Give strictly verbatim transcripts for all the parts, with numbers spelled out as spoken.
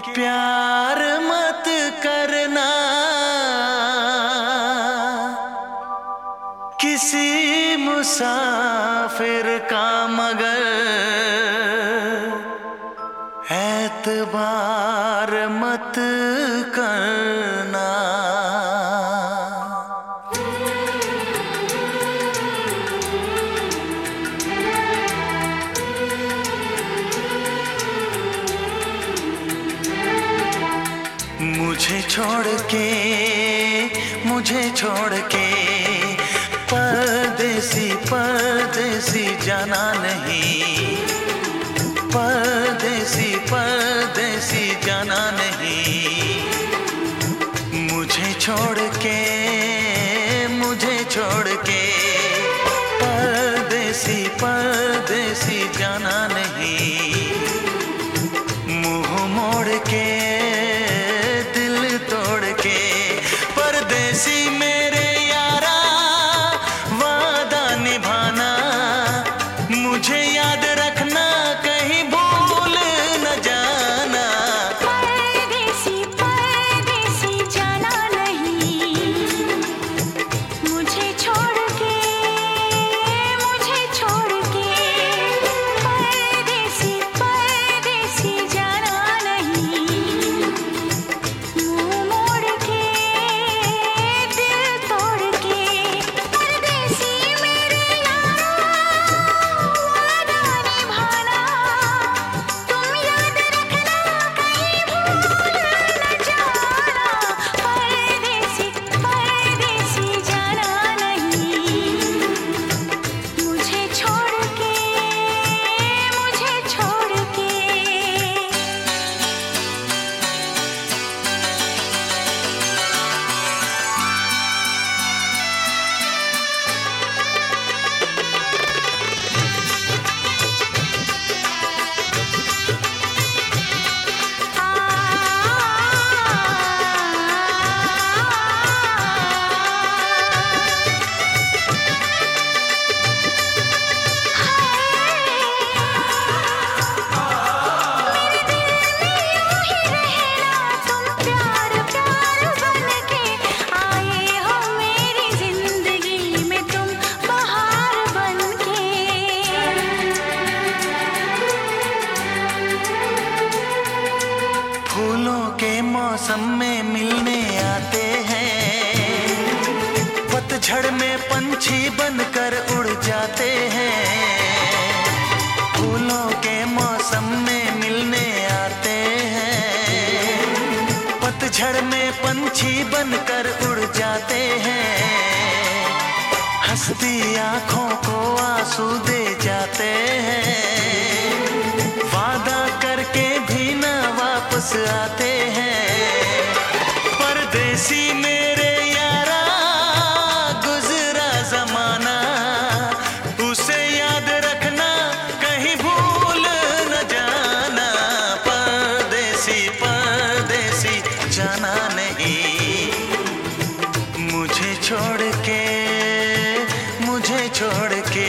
प्यार मत करना किसी मुसाफिर का, मगर एतबार मत करना। मुझे छोड़ के मुझे छोड़ के परदेसी परदेसी जाना नहीं, परदेसी परदेसी जाना नहीं। मुझे छोड़ के मुझे छोड़ के परदेसी परदेसी जाना नहीं। मुंह मोड़ के दिल तोड़ के परदेसी मेरे यारा वादा निभाना। मुझे याद रखना कहीं भूल न जाना। परदेसी परदेसी जाना नहीं। मुझे छोड़ के मुझे छोड़ के परदेसी परदेसी जाना नहीं। मुंह मोड़ के दिल तोड़ के परदेसी मेरे यारा वादा निभाना। तुम याद रखना कहीं भूल न जाना। परदेसी परदेसी जाना नहीं। मुझे छोड़ के मुझे छोड़ के फूलों के मौसम में मिलने आते हैं, पतझड़ में पंछी बनकर उड़ जाते हैं। फूलों के मौसम में मिलने आते हैं, पतझड़ में पंछी बनकर उड़ जाते हैं। हंसती आंखों को आंसू दे जाते हैं, वादा करके भी ना वापस आते हैं। परदेसी मेरे यारा गुजरा जमाना, उसे याद रखना कहीं भूल न जाना। परदेसी परदेसी जाना नहीं। मुझे छोड़ के मुझे छोड़ के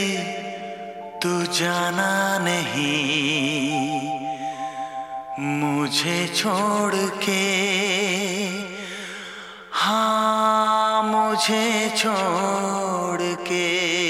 तू जाना नहीं मुझे छोड़ के, हाँ मुझे छोड़ के।